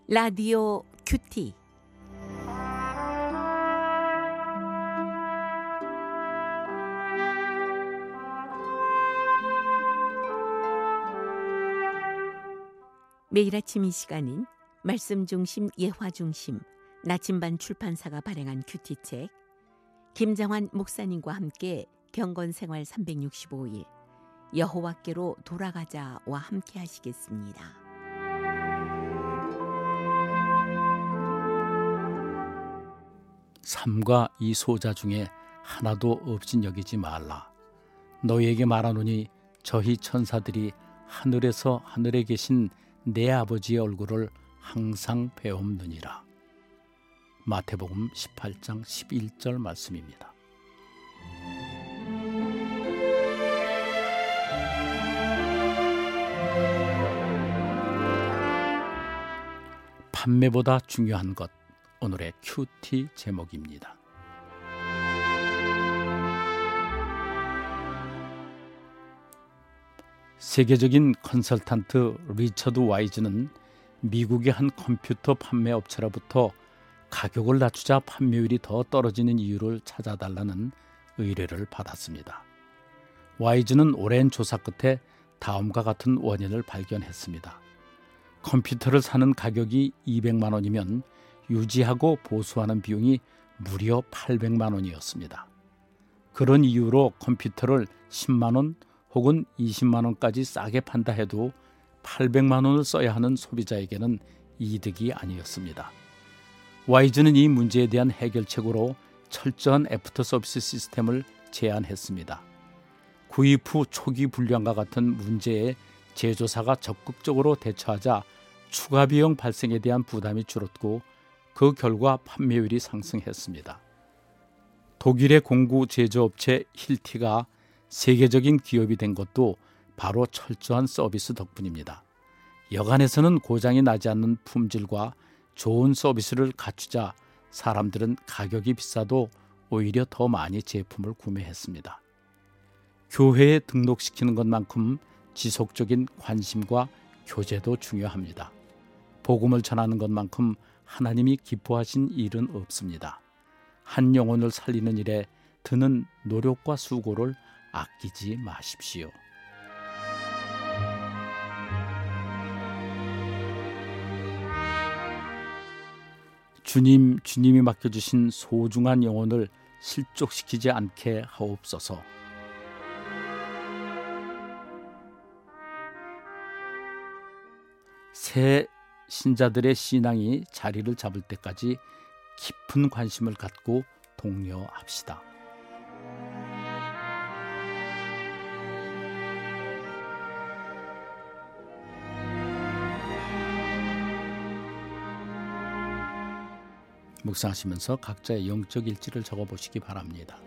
라디오 큐티. 매일 아침 이 시간은 말씀 중심, 예화 중심, 나침반 출판사가 발행한 큐티책, 김정환 목사님과 함께 경건생활 365일 여호와께로 돌아가자와 함께 하시겠습니다. 삼과 이 소자 중에 하나도 없인 여기지 말라. 너희에게 말하노니 저희 천사들이 하늘에서 하늘에 계신 내 아버지의 얼굴을 항상 배움느니라. 마태복음 18장 11절 말씀입니다. 판매보다 중요한 것, 오늘의 큐티 제목입니다. 세계적인 컨설턴트 리처드 와이즈는 미국의 한 컴퓨터 판매 업체로부터 가격을 낮추자 판매율이 더 떨어지는 이유를 찾아달라는 의뢰를 받았습니다. 와이즈는 오랜 조사 끝에 다음과 같은 원인을 발견했습니다. 컴퓨터를 사는 가격이 200만 원이면 유지하고 보수하는 비용이 무려 800만 원이었습니다. 그런 이유로 컴퓨터를 10만 원 혹은 20만 원까지 싸게 판다 해도 800만 원을 써야 하는 소비자에게는 이득이 아니었습니다. 와이즈는 이 문제에 대한 해결책으로 철저한 애프터 서비스 시스템을 제안했습니다. 구입 후 초기 불량과 같은 문제에 제조사가 적극적으로 대처하자 추가 비용 발생에 대한 부담이 줄었고 그 결과 판매율이 상승했습니다. 독일의 공구 제조업체 힐티가 세계적인 기업이 된 것도 바로 철저한 서비스 덕분입니다. 여간에서는 고장이 나지 않는 품질과 좋은 서비스를 갖추자 사람들은 가격이 비싸도 오히려 더 많이 제품을 구매했습니다. 교회에 등록시키는 것만큼 지속적인 관심과 교제도 중요합니다. 복음을 전하는 것만큼 하나님이 기뻐하신 일은 없습니다. 한 영혼을 살리는 일에 드는 노력과 수고를 아끼지 마십시오. 주님이 맡겨주신 소중한 영혼을 실족시키지 않게 하옵소서. 새 신자들의 신앙이 자리를 잡을 때까지 깊은 관심을 갖고 독려합시다. 묵상하시면서 각자의 영적 일지를 적어보시기 바랍니다.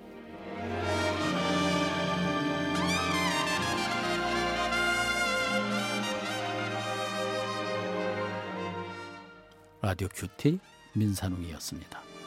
라디오 큐티 민산웅이었습니다.